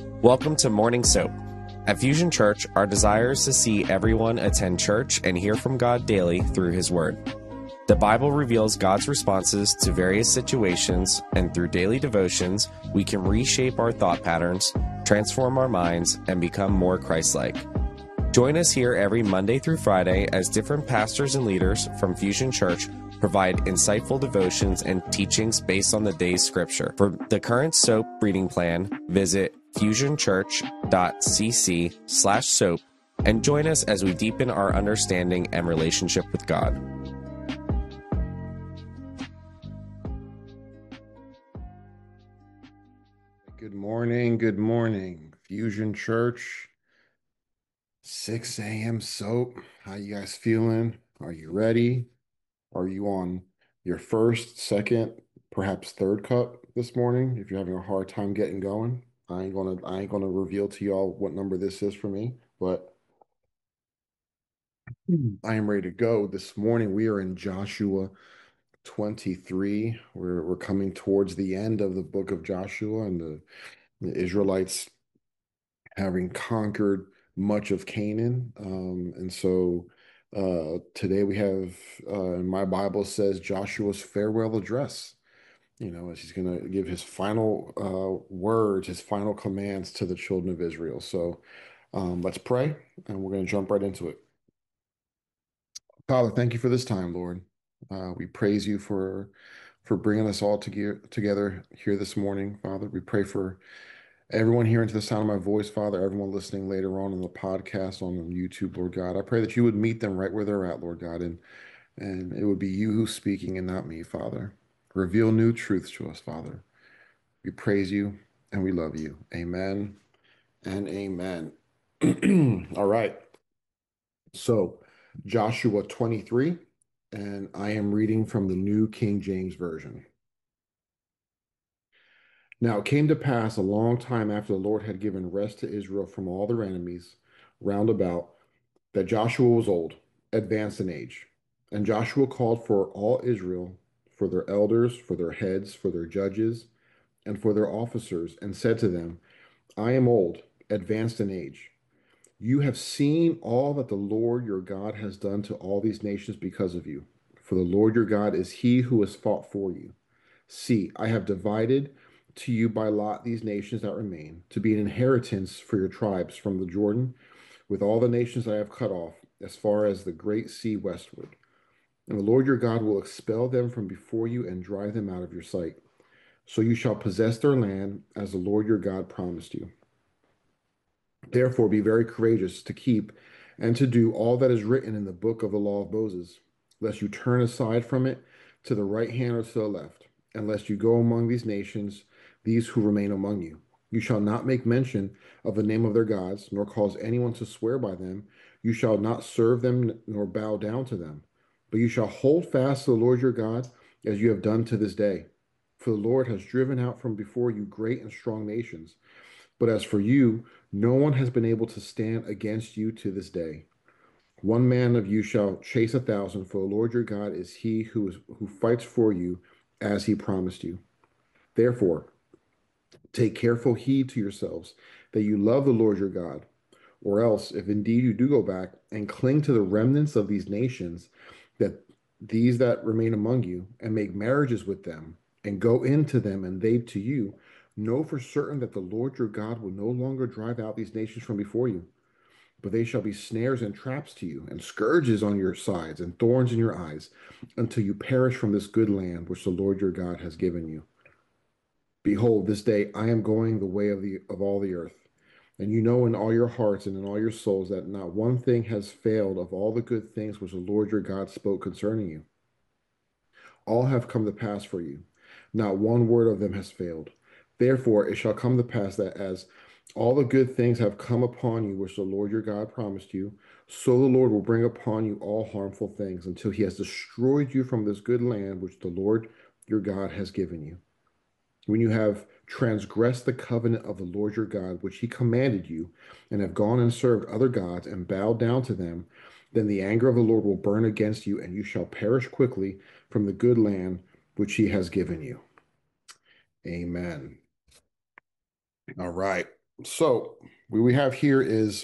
Welcome to Morning Soap. At Fusion Church, our desire is to see everyone attend church and hear from God daily through His Word. The Bible reveals God's responses to various situations, and through daily devotions, we can reshape our thought patterns, transform our minds, and become more Christ-like. Join us here every Monday through Friday as different pastors and leaders from Fusion Church provide insightful devotions and teachings based on the day's scripture. For the current soap reading plan, visit fusionchurch.cc/soap and join us as we deepen our understanding and relationship with God. Good morning, Fusion Church, 6 a.m. soap. How you guys feeling? Are you ready? Are you on your first, second, perhaps third cup this morning? If you're having a hard time getting going, I ain't gonna reveal to y'all what number this is for me, but I am ready to go. This morning we are in Joshua 23. We're coming towards the end of the book of Joshua, and the Israelites having conquered much of Canaan. And so today we have, my Bible says, Joshua's farewell address, as he's going to give his final words, his final commands to the children of Israel. So let's pray, and we're going to jump right into it. Father, thank you for this time, Lord. We praise you for bringing us all together here this morning, Father. We pray for everyone hearing to the sound of my voice, Father, everyone listening later on in the podcast on YouTube, Lord God. I pray that you would meet them right where they're at, Lord God, and it would be you who's speaking and not me, Father. Reveal new truths to us, Father. We praise you and we love you. Amen and amen. All right. So, Joshua 23, and I am reading from the New King James Version. Now it came to pass a long time after the Lord had given rest to Israel from all their enemies round about, that Joshua was old, advanced in age. And Joshua called for all Israel, for their elders, for their heads, for their judges, and for their officers, and said to them, I am old, advanced in age. You have seen all that the Lord your God has done to all these nations because of you. For the Lord your God is he who has fought for you. See, I have divided to you by lot these nations that remain, to be an inheritance for your tribes from the Jordan, with all the nations I have cut off, as far as the great sea westward. And the Lord your God will expel them from before you and drive them out of your sight. So you shall possess their land, as the Lord your God promised you. Therefore, be very courageous to keep and to do all that is written in the book of the law of Moses, lest you turn aside from it to the right hand or to the left, and lest you go among these nations, these who remain among you. You shall not make mention of the name of their gods, nor cause anyone to swear by them. You shall not serve them, nor bow down to them. But you shall hold fast to the Lord your God, as you have done to this day. For the Lord has driven out from before you great and strong nations. But as for you, no one has been able to stand against you to this day. One man of you shall chase 1,000, for the Lord your God is he who fights for you, as he promised you. Therefore, take careful heed to yourselves that you love the Lord your God, or else, if indeed you do go back and cling to the remnants of these nations, that these that remain among you, and make marriages with them, and go into them, and they to you, know for certain that the Lord your God will no longer drive out these nations from before you, but they shall be snares and traps to you, and scourges on your sides, and thorns in your eyes, until you perish from this good land which the Lord your God has given you. Behold, this day I am going the way of all the earth. And you know in all your hearts and in all your souls that not one thing has failed of all the good things which the Lord your God spoke concerning you. All have come to pass for you. Not one word of them has failed. Therefore it shall come to pass that as all the good things have come upon you which the Lord your God promised you, so the Lord will bring upon you all harmful things until he has destroyed you from this good land which the Lord your God has given you. When you have transgressed the covenant of the Lord your God, which he commanded you, and have gone and served other gods and bowed down to them, then the anger of the Lord will burn against you, and you shall perish quickly from the good land which he has given you. Amen. All right. So what we have here is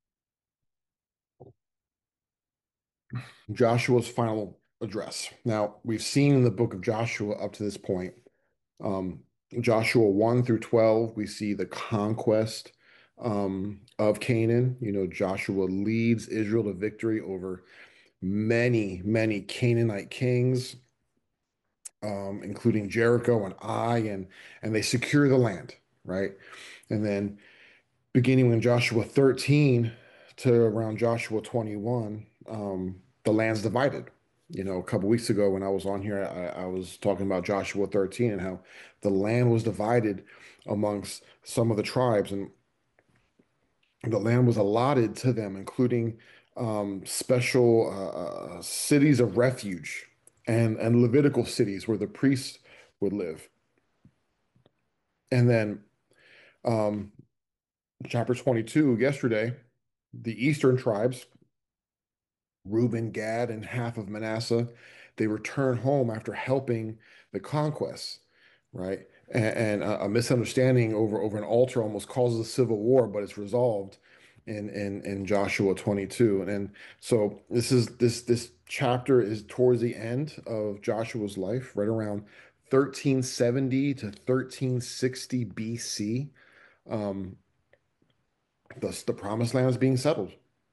Joshua's final address. Now, we've seen in the book of Joshua up to this point, um, Joshua 1 through 12, we see the conquest of Canaan. Joshua leads Israel to victory over many, many Canaanite kings, including Jericho and Ai, and they secure the land, right? And then beginning in Joshua 13 to around Joshua 21, the land's divided. A couple weeks ago when I was on here, I was talking about Joshua 13 and how the land was divided amongst some of the tribes, and the land was allotted to them, including special cities of refuge and Levitical cities where the priests would live. And then um, chapter 22, yesterday, the eastern tribes, Reuben, Gad, and half of Manasseh, they return home after helping the conquests, right? And a misunderstanding over an altar almost causes a civil war, but it's resolved in Joshua 22. And so this chapter is towards the end of Joshua's life, right around 1370 to 1360 BC. Um, the promised land is being settled,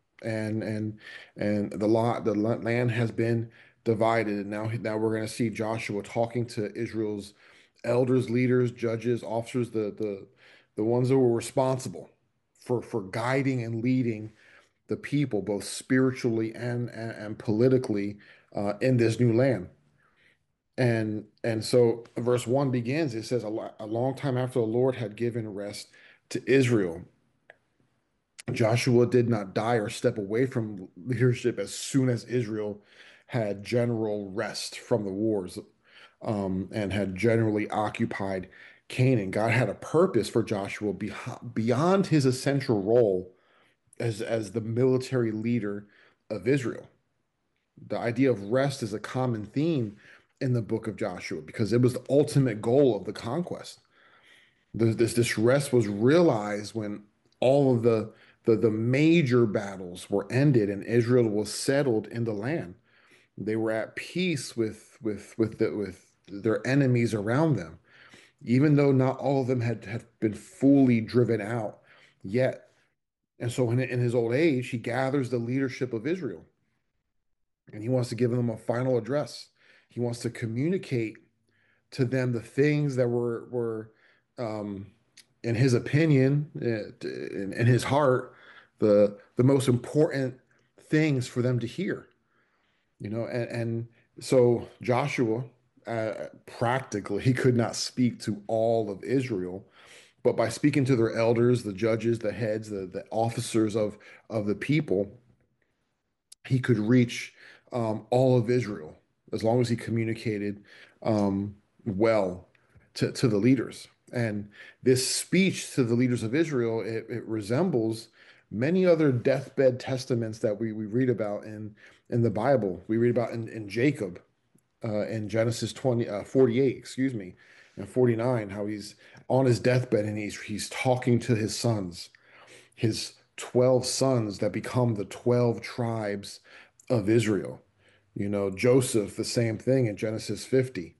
and the land has been divided. And now we're going to see Joshua talking to Israel's elders, leaders, judges, officers, the ones that were responsible for guiding and leading the people both spiritually and politically in this new land. And so verse 1 begins, it says, a long time after the Lord had given rest to Israel, Joshua did not die or step away from leadership as soon as Israel had general rest from the wars, and had generally occupied Canaan. God had a purpose for Joshua beyond his essential role as the military leader of Israel. The idea of rest is a common theme in the book of Joshua because it was the ultimate goal of the conquest. This rest was realized when all of the major battles were ended and Israel was settled in the land. They were at peace with their enemies around them, even though not all of them had been fully driven out yet. And so in his old age, he gathers the leadership of Israel and he wants to give them a final address. He wants to communicate to them the things that were in his opinion, in his heart, the most important things for them to hear. And so Joshua, practically, he could not speak to all of Israel, but by speaking to their elders, the judges, the heads, the officers of the people, he could reach all of Israel as long as he communicated well to the leaders. And this speech to the leaders of Israel, it resembles many other deathbed testaments that we read about in the Bible. We read about in Jacob in Genesis 48, excuse me, and 49, how he's on his deathbed and he's talking to his sons, his 12 sons that become the 12 tribes of Israel. Joseph, the same thing in Genesis 50,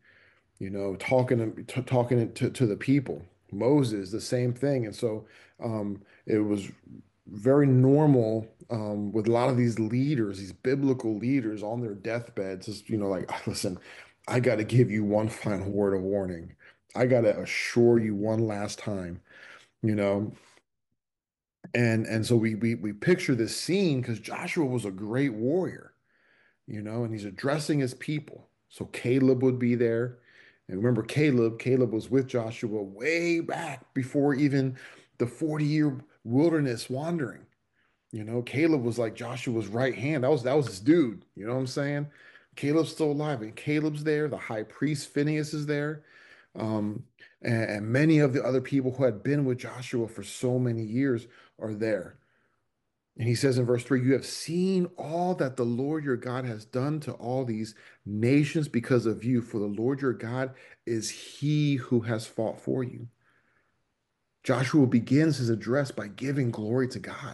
talking to the people. Moses, the same thing. And so it was very normal with a lot of these leaders, these biblical leaders on their deathbeds, just, like, listen, I got to give you one final word of warning. I got to assure you one last time, you know, and so we picture this scene because Joshua was a great warrior, and he's addressing his people. So Caleb would be there. And remember, Caleb was with Joshua way back before even the 40-year wilderness wandering. Caleb was like Joshua's right hand. That was his dude. You know what I'm saying? Caleb's still alive, and Caleb's there. The high priest Phineas is there, and many of the other people who had been with Joshua for so many years are there. And he says in verse 3, you have seen all that the Lord your God has done to all these nations because of you, for the Lord your God is he who has fought for you. Joshua begins his address by giving glory to God.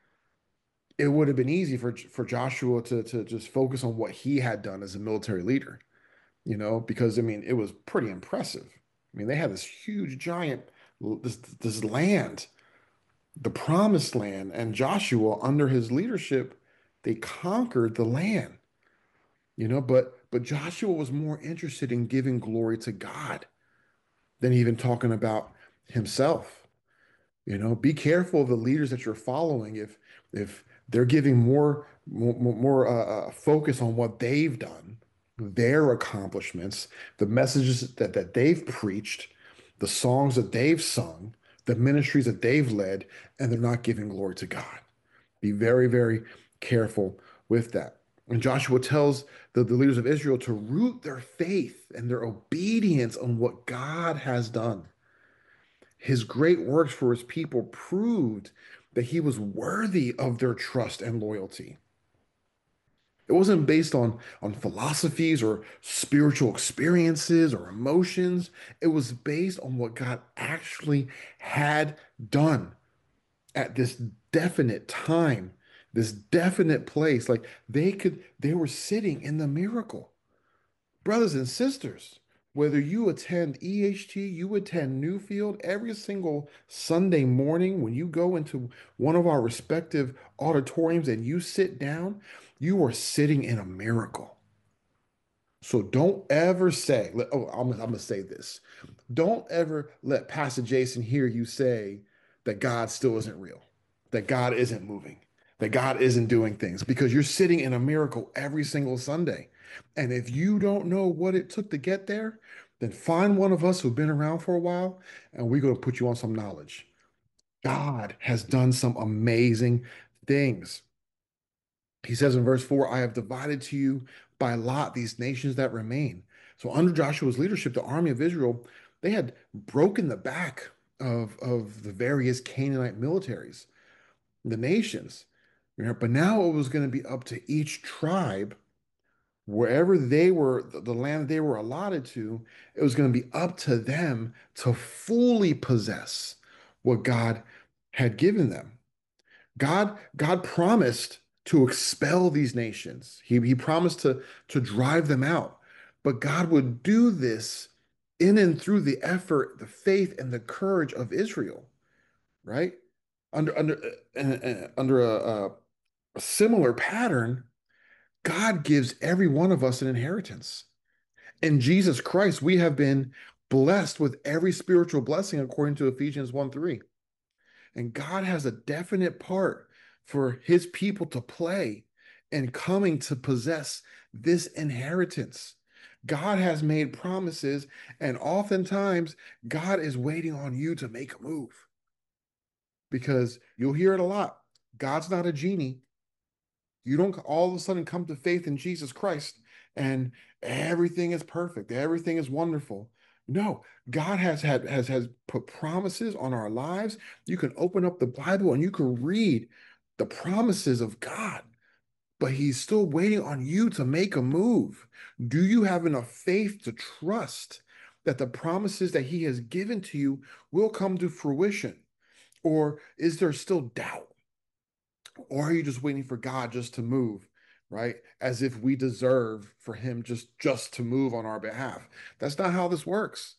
It would have been easy for Joshua to just focus on what he had done as a military leader, because I mean, it was pretty impressive. I mean, they had this huge giant this land, the promised land, and Joshua under his leadership, they conquered the land, but Joshua was more interested in giving glory to God than even talking about himself. Be careful of the leaders that you're following if they're giving more focus on what they've done, their accomplishments, the messages that they've preached, the songs that they've sung, the ministries that they've led, and they're not giving glory to God. Be very, very careful with that. And Joshua tells the leaders of Israel to root their faith and their obedience on what God has done. His great works for his people proved that he was worthy of their trust and loyalty. It wasn't based on philosophies or spiritual experiences or emotions. It was based on what God actually had done at this definite time, this definite place. Like they were sitting in the miracle. Brothers and sisters, whether you attend EHT, you attend Newfield every single Sunday morning, when you go into one of our respective auditoriums and you sit down, you are sitting in a miracle. So don't ever say, oh, I'm going to say this. Don't ever let Pastor Jason hear you say that God still isn't real, that God isn't moving, that God isn't doing things, because you're sitting in a miracle every single Sunday. And if you don't know what it took to get there, then find one of us who've been around for a while and we're going to put you on some knowledge. God has done some amazing things. He says in verse 4, I have divided to you by lot these nations that remain. So under Joshua's leadership, the army of Israel, they had broken the back of the various Canaanite militaries, the nations. But now it was going to be up to each tribe, wherever they were, the land they were allotted to, it was going to be up to them to fully possess what God had given them. God promised to expel these nations. He promised to drive them out. But God would do this in and through the effort, the faith, and the courage of Israel, right? Under a similar pattern, God gives every one of us an inheritance. In Jesus Christ, we have been blessed with every spiritual blessing according to Ephesians 1:3. And God has a definite part for his people to play in coming to possess this inheritance. God has made promises, and oftentimes God is waiting on you to make a move, because you'll hear it a lot. God's not a genie. You don't all of a sudden come to faith in Jesus Christ and everything is perfect, everything is wonderful. No, God has put promises on our lives. You can open up the Bible and you can read the promises of God, but He's still waiting on you to make a move. Do you have enough faith to trust that the promises that He has given to you will come to fruition? Or is there still doubt? Or are you just waiting for God just to move, right? As if we deserve for him just to move on our behalf. That's not how this works.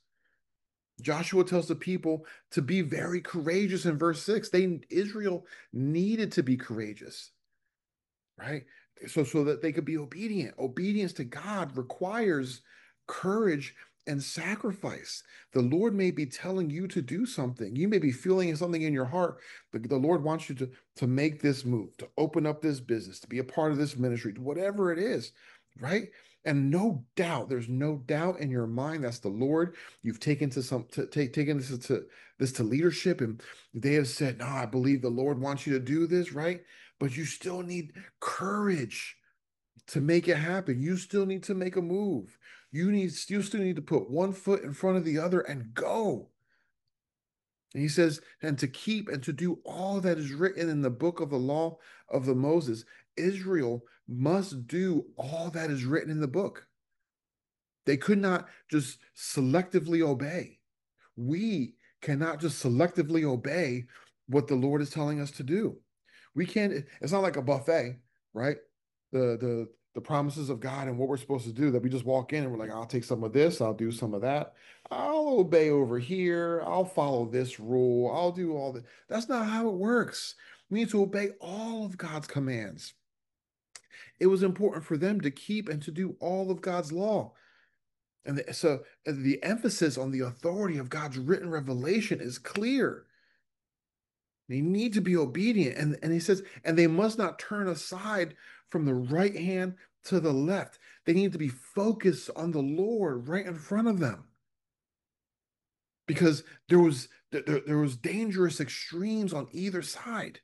Joshua tells the people to be very courageous in verse 6. Israel needed to be courageous, right? So that they could be obedient. Obedience to God requires courage and sacrifice. The Lord may be telling you to do something. You may be feeling something in your heart, but the Lord wants you to make this move, to open up this business, to be a part of this ministry, whatever it is, right? And no doubt, there's no doubt in your mind that's the Lord. You've taken this to leadership, and they have said, "No, I believe the Lord wants you to do this," right? But you still need courage to make it happen. You still need to make a move. You still need to put one foot in front of the other and go. And he says, and to keep and to do all that is written in the book of the law of the Moses. Israel must do all that is written in the book. They could not just selectively obey. We cannot just selectively obey what the Lord is telling us to do. We can't, it's not like a buffet, right? The promises of God and what we're supposed to do that we just walk in and we're like, I'll take some of this, I'll do some of that. I'll obey over here, I'll follow this rule, I'll do all that. That's not how it works. We need to obey all of God's commands. It was important for them to keep and to do all of God's law. So the emphasis on the authority of God's written revelation is clear. They need to be obedient. And he says, and they must not turn aside from the right hand to the left. They need to be focused on the Lord right in front of them. Because there was dangerous extremes on either side.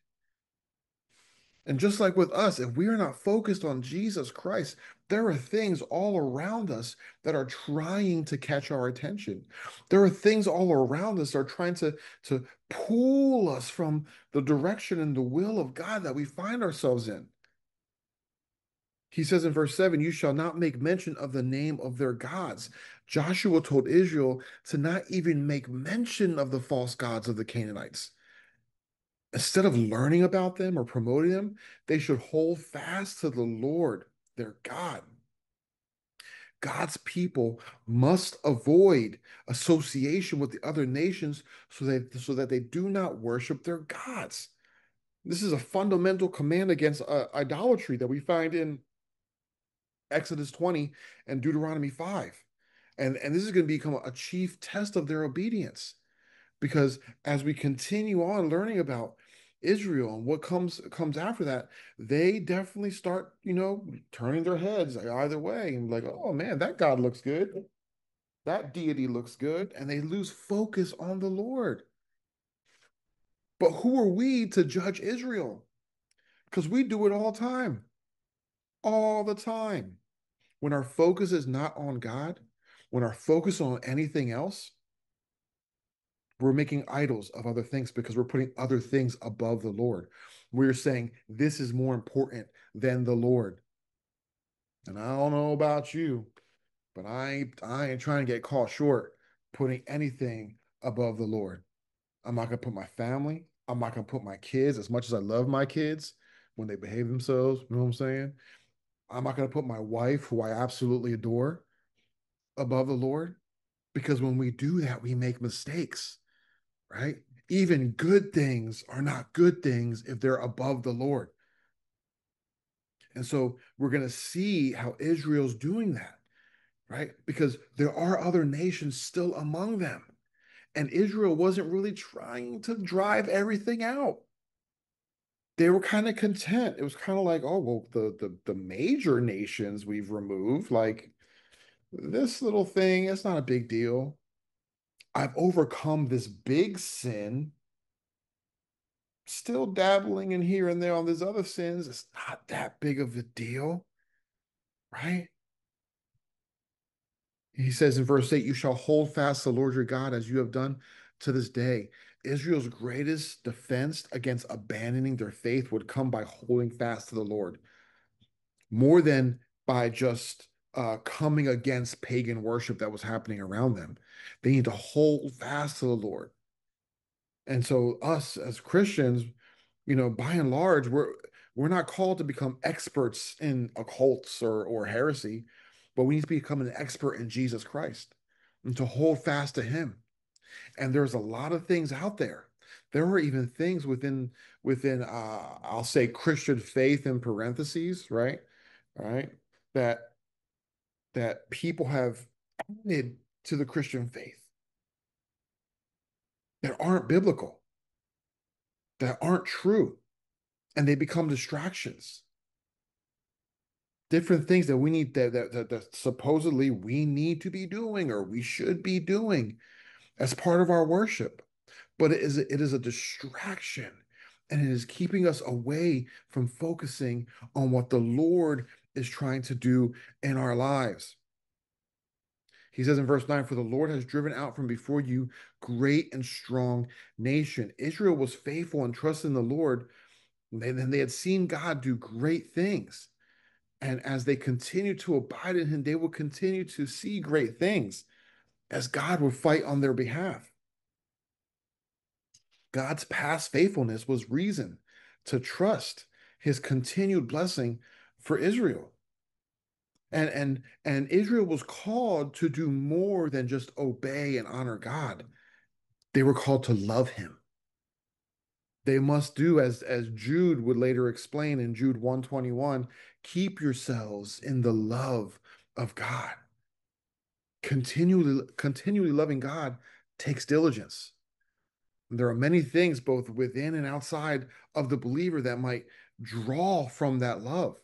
And just like with us, if we are not focused on Jesus Christ, there are things all around us that are trying to catch our attention. There are things all around us that are trying to pull us from the direction and the will of God that we find ourselves in. He says in verse 7, you shall not make mention of the name of their gods. Joshua told Israel to not even make mention of the false gods of the Canaanites. Instead of learning about them or promoting them, they should hold fast to the Lord, their God. God's people must avoid association with the other nations so that they do not worship their gods. This is a fundamental command against idolatry that we find in Exodus 20 and Deuteronomy 5. And this is going to become a chief test of their obedience. Because as we continue on learning about Israel and what comes after that, they definitely start, turning their heads either way and like, oh man, that God looks good. That deity looks good. And they lose focus on the Lord. But who are we to judge Israel? Because we do it all the time. All the time. When our focus is not on God, when our focus on anything else, we're making idols of other things because we're putting other things above the Lord. We're saying this is more important than the Lord. And I don't know about you, but I ain't trying to get caught short putting anything above the Lord. I'm not gonna put my family, I'm not gonna put my kids, as much as I love my kids when they behave themselves, you know what I'm saying? I'm not gonna put my wife, who I absolutely adore, above the Lord, because when we do that, we make mistakes. Right? Even good things are not good things if they're above the Lord. And so we're going to see how Israel's doing that, right? Because there are other nations still among them. And Israel wasn't really trying to drive everything out. They were kind of content. It was kind of like, oh, well, the major nations we've removed, like this little thing, it's not a big deal. I've overcome this big sin, still dabbling in here and there on these other sins. It's not that big of a deal, right? He says in verse 8, you shall hold fast the Lord your God as you have done to this day. Israel's greatest defense against abandoning their faith would come by holding fast to the Lord more than by just coming against pagan worship that was happening around them. They need to hold fast to the Lord. And so, us as Christians, by and large, we're not called to become experts in occults or heresy, but we need to become an expert in Jesus Christ and to hold fast to Him. And there's a lot of things out there. There are even things within I'll say Christian faith in parentheses, right? Right? That that people have added to the Christian faith that aren't biblical, that aren't true, and they become distractions. Different things that we need that supposedly we need to be doing or we should be doing as part of our worship. But it is a distraction and it is keeping us away from focusing on what the Lord is trying to do in our lives. He says in verse 9, for the Lord has driven out from before you great and strong nation. Israel was faithful and trusted in the Lord, and they had seen God do great things. And as they continue to abide in him, they will continue to see great things as God will fight on their behalf. God's past faithfulness was reason to trust his continued blessing for Israel. And Israel was called to do more than just obey and honor God. They were called to love him. They must do as Jude would later explain in Jude 121, keep yourselves in the love of God. Continually loving God takes diligence. There are many things both within and outside of the believer that might draw from that love.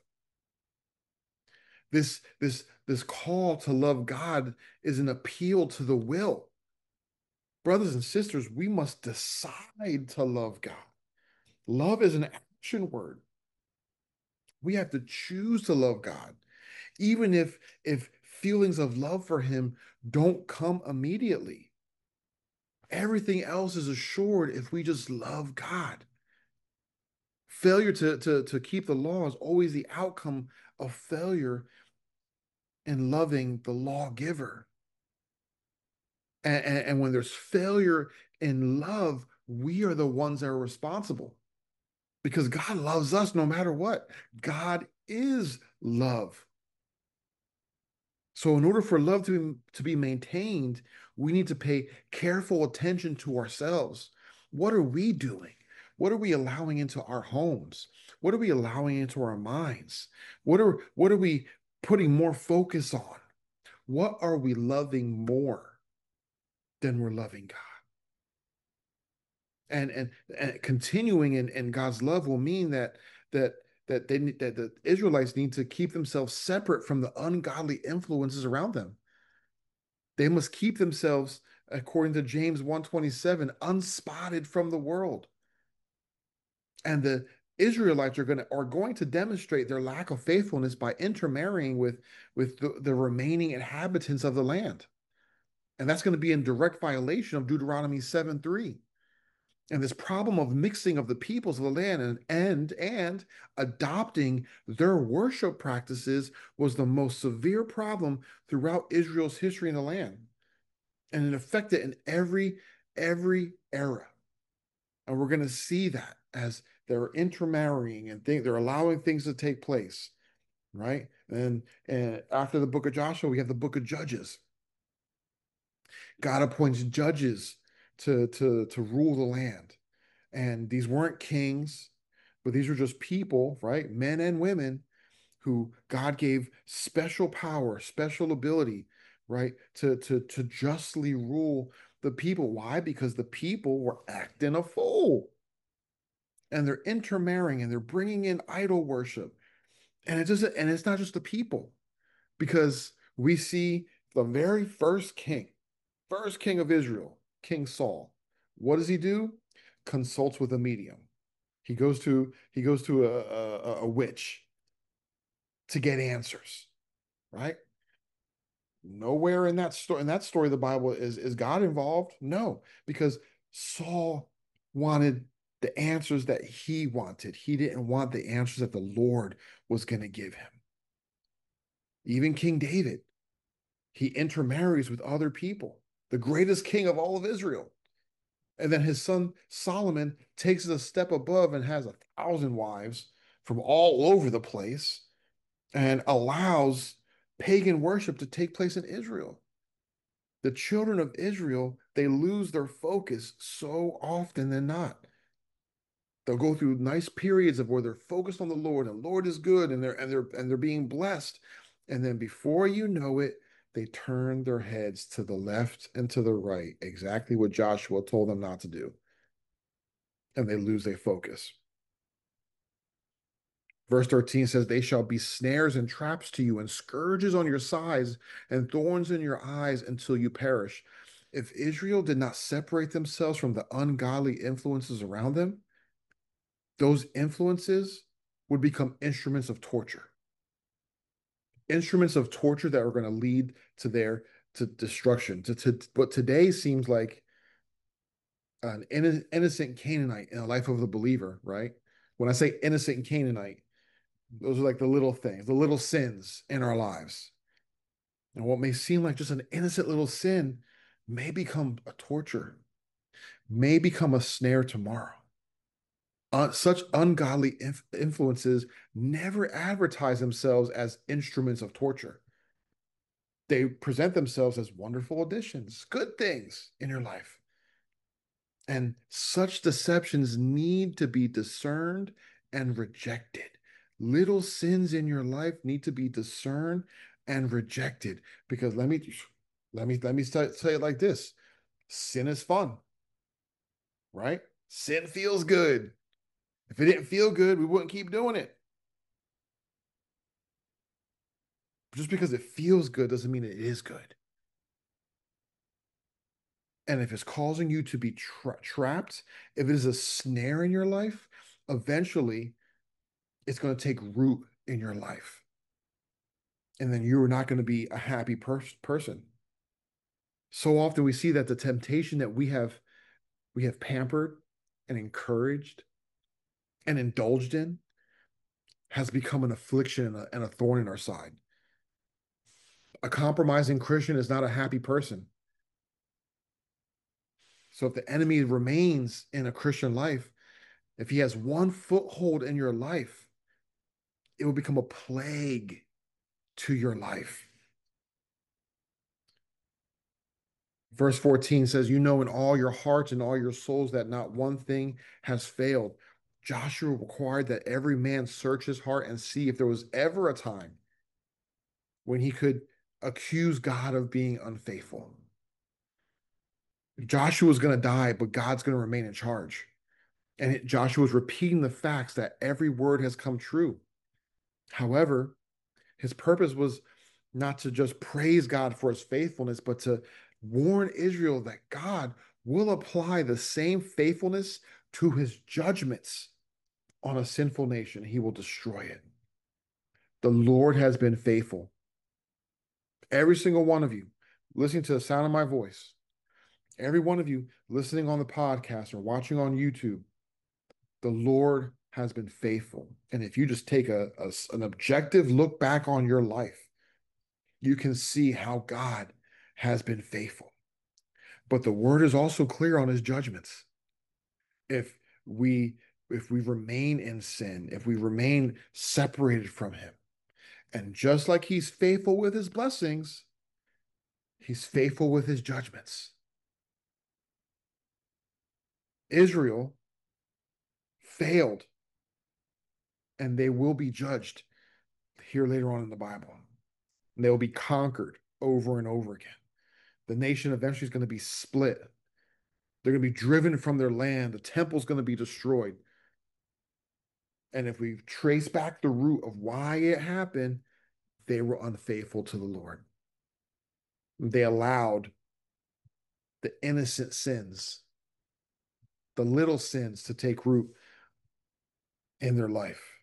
This call to love God is an appeal to the will. Brothers and sisters, we must decide to love God. Love is an action word. We have to choose to love God, even if feelings of love for him don't come immediately. Everything else is assured if we just love God. Failure to keep the law is always the outcome of failure in loving the lawgiver. And when there's failure in love, we are the ones that are responsible because God loves us no matter what. God is love. So, in order for love to be maintained, we need to pay careful attention to ourselves. What are we doing? What are we allowing into our homes? What are we allowing into our minds? What are we putting more focus on? What are we loving more than we're loving God? And continuing in God's love will mean that that the Israelites need to keep themselves separate from the ungodly influences around them. They must keep themselves, according to James 1:27, unspotted from the world. And the Israelites are going to demonstrate their lack of faithfulness by intermarrying with the remaining inhabitants of the land. And that's going to be in direct violation of Deuteronomy 7:3. And this problem of mixing of the peoples of the land and adopting their worship practices was the most severe problem throughout Israel's history in the land. And it affected in every era. And we're going to see that as they're intermarrying and they're allowing things to take place, right? And after the book of Joshua, we have the book of Judges. God appoints judges to rule the land. And these weren't kings, but these were just people, right? Men and women who God gave special power, special ability, right? To justly rule the people. Why? Because the people were acting a fool. And they're intermarrying and they're bringing in idol worship. And it's not just the people, because we see the very first king of Israel, King Saul. What does he do? Consults with a medium. He goes to a witch to get answers, right? Nowhere in that story of the Bible is God involved. No, because Saul wanted the answers that he wanted. He didn't want the answers that the Lord was going to give him. Even King David, he intermarries with other people, the greatest king of all of Israel. And then his son Solomon takes it a step above and has 1,000 wives from all over the place and allows pagan worship to take place in Israel. The children of Israel, they lose their focus so often than not. They'll go through nice periods of where they're focused on the Lord and the Lord is good and they're being blessed. And then before you know it, they turn their heads to the left and to the right, exactly what Joshua told them not to do. And they lose their focus. Verse 13 says, they shall be snares and traps to you, and scourges on your sides, and thorns in your eyes until you perish. If Israel did not separate themselves from the ungodly influences around them, those influences would become instruments of torture. Instruments of torture that are going to lead to their to destruction. What today seems like an innocent Canaanite in the life of the believer, right? When I say innocent Canaanite, those are like the little things, the little sins in our lives. And what may seem like just an innocent little sin may become a torture. may become a snare tomorrow. Such ungodly influences never advertise themselves as instruments of torture. They present themselves as wonderful additions, good things in your life. And such deceptions need to be discerned and rejected. Little sins in your life need to be discerned and rejected. Because let me say it like this: sin is fun, right? Sin feels good. If it didn't feel good, we wouldn't keep doing it. Just because it feels good doesn't mean it is good. And if it's causing you to be trapped, if it is a snare in your life, eventually it's going to take root in your life. And then you're not going to be a happy person. So often we see that the temptation that we have pampered and encouraged and indulged in has become an affliction and a thorn in our side. A compromising Christian is not a happy person. So if the enemy remains in a Christian life, if he has one foothold in your life, it will become a plague to your life. Verse 14 says, "You know in all your hearts and all your souls that not one thing has failed." Joshua required that every man search his heart and see if there was ever a time when he could accuse God of being unfaithful. Joshua was going to die, but God's going to remain in charge. And Joshua was repeating the facts that every word has come true. However, his purpose was not to just praise God for his faithfulness, but to warn Israel that God will apply the same faithfulness to his judgments on a sinful nation. He will destroy it. The Lord has been faithful. Every single one of you listening to the sound of my voice, every one of you listening on the podcast or watching on YouTube, the Lord has been faithful. And if you just take an objective look back on your life, you can see how God has been faithful. But the word is also clear on his judgments. If we if we remain in sin, if we remain separated from him, and just like he's faithful with his blessings, he's faithful with his judgments. Israel failed, and they will be judged here later on in the Bible. And they will be conquered over and over again. The nation eventually is going to be split. They're going to be driven from their land. The temple's going to be destroyed. And if we trace back the root of why it happened, they were unfaithful to the Lord. They allowed the innocent sins, the little sins, to take root in their life.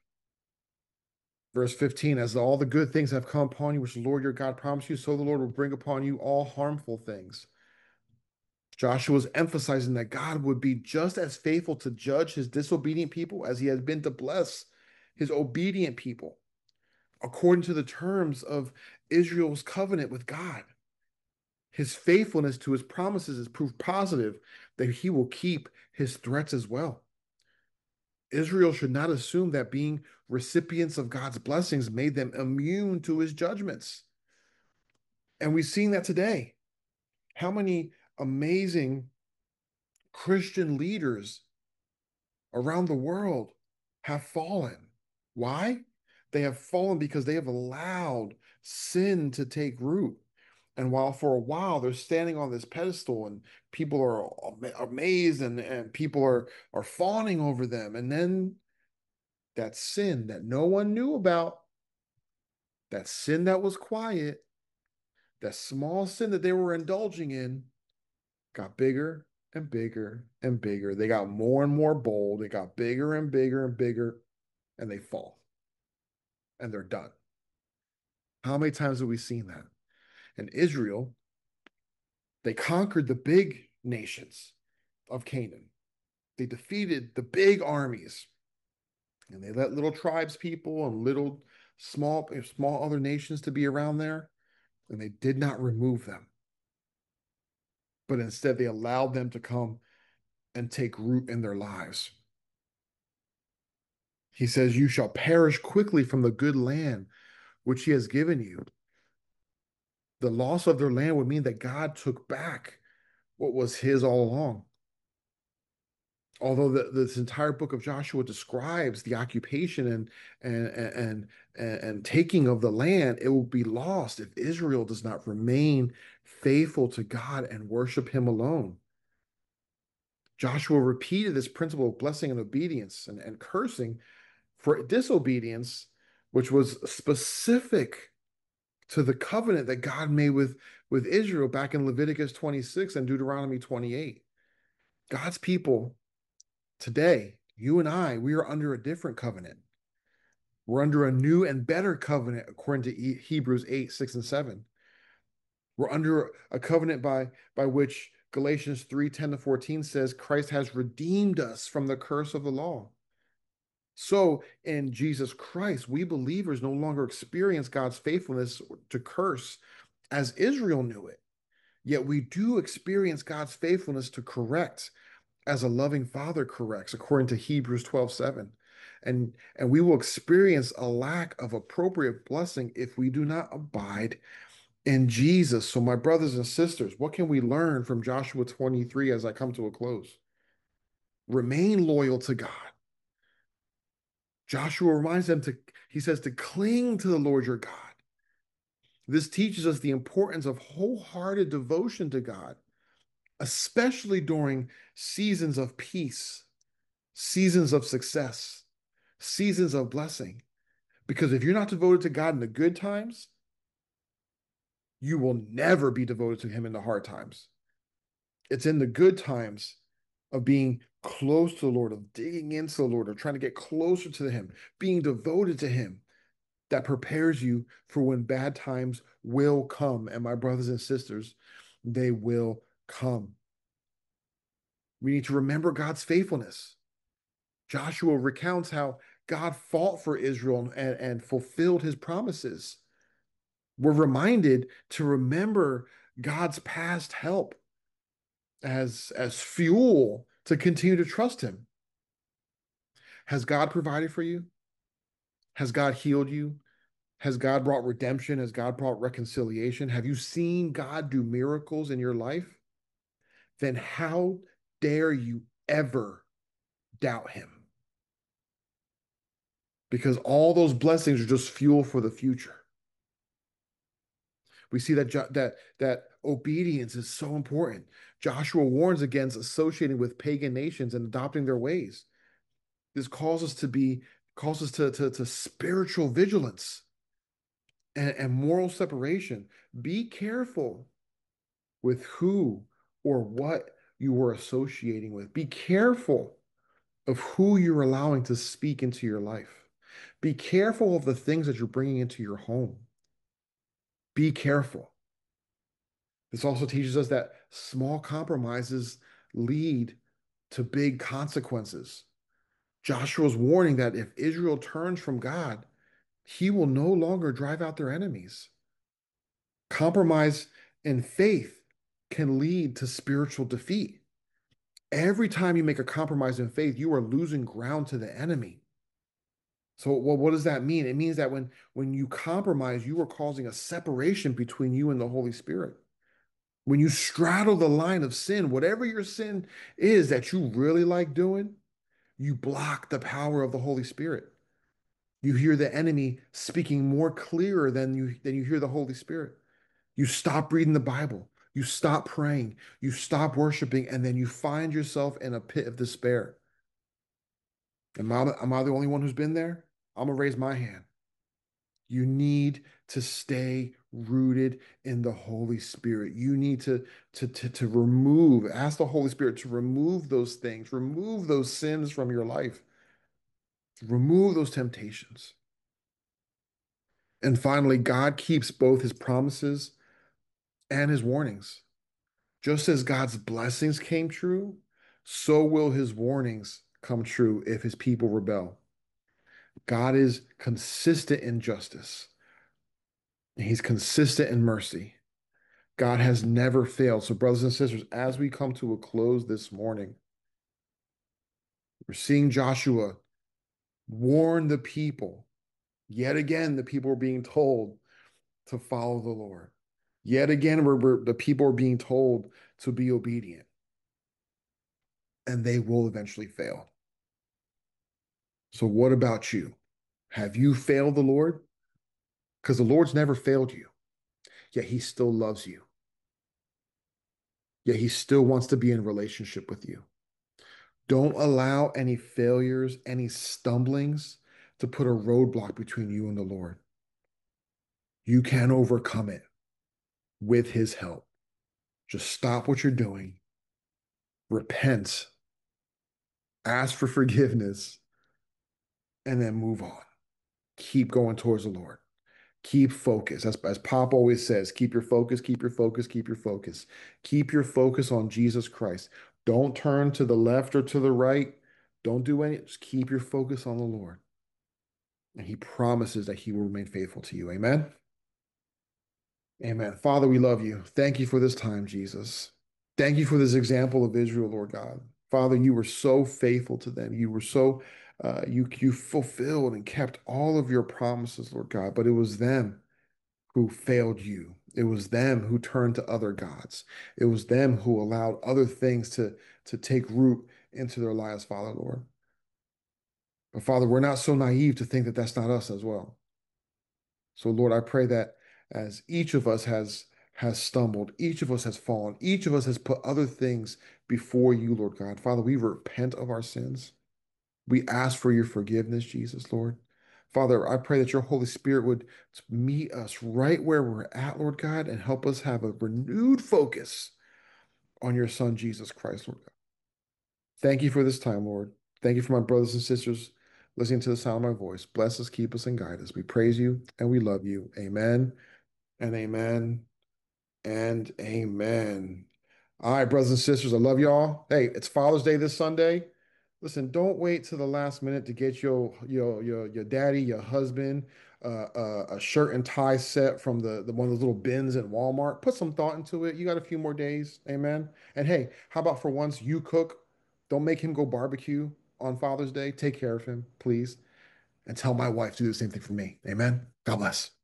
Verse 15, as all the good things have come upon you, which the Lord your God promised you, so the Lord will bring upon you all harmful things. Joshua was emphasizing that God would be just as faithful to judge his disobedient people as he has been to bless his obedient people, according to the terms of Israel's covenant with God. His faithfulness to his promises is proof positive that he will keep his threats as well. Israel should not assume that being recipients of God's blessings made them immune to his judgments. And we've seen that today. How many amazing Christian leaders around the world have fallen? Why? They have fallen because they have allowed sin to take root. And while for a while they're standing on this pedestal and people are amazed and people are fawning over them, and then that sin that no one knew about, that sin that was quiet, that small sin that they were indulging in, got bigger and bigger and bigger. They got more and more bold. They got bigger and bigger and bigger, and they fall and they're done. How many times have we seen that? And Israel, they conquered the big nations of Canaan. They defeated the big armies, and they let little tribes people and little small other nations to be around there, and they did not remove them, but instead they allowed them to come and take root in their lives. He says, "You shall perish quickly from the good land which he has given you." The loss of their land would mean that God took back what was his all along. Although this entire book of Joshua describes the occupation and taking of the land, it will be lost if Israel does not remain faithful to God and worship him alone. Joshua repeated this principle of blessing and obedience and cursing for disobedience, which was specific to the covenant that God made with Israel back in Leviticus 26 and Deuteronomy 28. God's people today, you and I, we are under a different covenant. We're under a new and better covenant, according to Hebrews 8, 6, and 7. We're under a covenant by which Galatians 3, 10 to 14 says Christ has redeemed us from the curse of the law. So in Jesus Christ, we believers no longer experience God's faithfulness to curse as Israel knew it. Yet we do experience God's faithfulness to correct as a loving father corrects, according to Hebrews 12:7. And we will experience a lack of appropriate blessing if we do not abide in Jesus. So, my brothers and sisters, what can we learn from Joshua 23 as I come to a close? Remain loyal to God. Joshua reminds them he says, to cling to the Lord your God. This teaches us the importance of wholehearted devotion to God, especially during seasons of peace, seasons of success, seasons of blessing. Because if you're not devoted to God in the good times, you will never be devoted to him in the hard times. It's in the good times of being close to the Lord, of digging into the Lord, of trying to get closer to him, being devoted to him, that prepares you for when bad times will come. And my brothers and sisters, they will come. We need to remember God's faithfulness. Joshua recounts how God fought for Israel and fulfilled his promises. We're reminded to remember God's past help as fuel to continue to trust him. Has God provided for you? Has God healed you? Has God brought redemption? Has God brought reconciliation? Have you seen God do miracles in your life? Then how dare you ever doubt him? Because all those blessings are just fuel for the future. We see that obedience is so important. Joshua warns against associating with pagan nations and adopting their ways. This calls us to spiritual vigilance and moral separation. Be careful with who or what you are associating with. Be careful of who you're allowing to speak into your life. Be careful of the things that you're bringing into your home. Be careful. This also teaches us that small compromises lead to big consequences. Joshua's warning that if Israel turns from God, he will no longer drive out their enemies. Compromise in faith can lead to spiritual defeat. Every time you make a compromise in faith, you are losing ground to the enemy. So, well, what does that mean? It means that when you compromise, you are causing a separation between you and the Holy Spirit. When you straddle the line of sin, whatever your sin is that you really like doing, you block the power of the Holy Spirit. You hear the enemy speaking more clearer than you hear the Holy Spirit. You stop reading the Bible. You stop praying. You stop worshiping, and then you find yourself in a pit of despair. Am I the only one who's been there? I'm gonna raise my hand. You need to stay rooted in the Holy Spirit. You need to remove, ask the Holy Spirit to remove those things, remove those sins from your life, remove those temptations. And finally, God keeps both his promises and his warnings. Just as God's blessings came true, so will his warnings come true if his people rebel. God is consistent in justice, and he's consistent in mercy. God has never failed. So, brothers and sisters, as we come to a close this morning, We're seeing Joshua warn the people. Yet again, the people are being told to follow the Lord. Yet again, the people are being told to be obedient, and they will eventually fail. So, what about you? Have you failed the Lord? Because the Lord's never failed you, yet He still loves you, yet He still wants to be in relationship with you. Don't allow any failures, any stumblings to put a roadblock between you and the Lord. You can overcome it with His help. Just stop what you're doing, repent, ask for forgiveness, and then move on. Keep going towards the Lord. Keep focus. As Pop always says, keep your focus, keep your focus, keep your focus. Keep your focus on Jesus Christ. Don't turn to the left or to the right. Don't do any, just keep your focus on the Lord. And He promises that He will remain faithful to you. Amen. Amen. Father, we love you. Thank you for this time, Jesus. Thank you for this example of Israel, Lord God. Father, you were so faithful to them. You were so you fulfilled and kept all of your promises, Lord God. But it was them who failed you. It was them who turned to other gods. It was them who allowed other things to take root into their lives, Father, Lord. But Father, we're not so naive to think that that's not us as well. So, Lord, I pray that as each of us has stumbled, each of us has fallen, each of us has put other things before you, Lord God. Father, we repent of our sins. We ask for your forgiveness, Jesus, Lord. Father, I pray that your Holy Spirit would meet us right where we're at, Lord God, and help us have a renewed focus on your Son, Jesus Christ, Lord God. Thank you for this time, Lord. Thank you for my brothers and sisters listening to the sound of my voice. Bless us, keep us, and guide us. We praise you and we love you. Amen and amen and amen. All right, brothers and sisters, I love y'all. Hey, it's Father's Day this Sunday. Listen, don't wait till the last minute to get your daddy, your husband, a shirt and tie set from the one of those little bins at Walmart. Put some thought into it. You got a few more days, amen. And hey, how about for once you cook? Don't make him go barbecue on Father's Day. Take care of him, please, and tell my wife to do the same thing for me. Amen. God bless.